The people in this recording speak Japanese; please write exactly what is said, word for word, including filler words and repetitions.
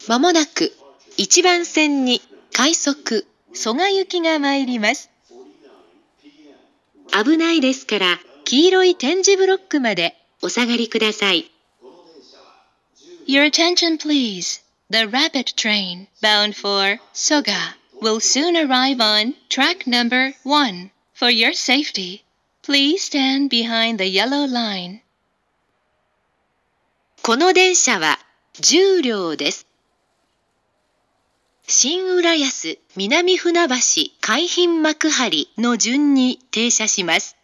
まもなくいちばん線に快速蘇我行きが参ります。危ないですから黄色い点字ブロックまでお下がりください。Your attention please. The rapid train bound for Soga will soon arrive on track number one. For your safety, please stand behind the yellow line. この電車はじゅう両です。新浦安、南船橋、海浜幕張の順に停車します。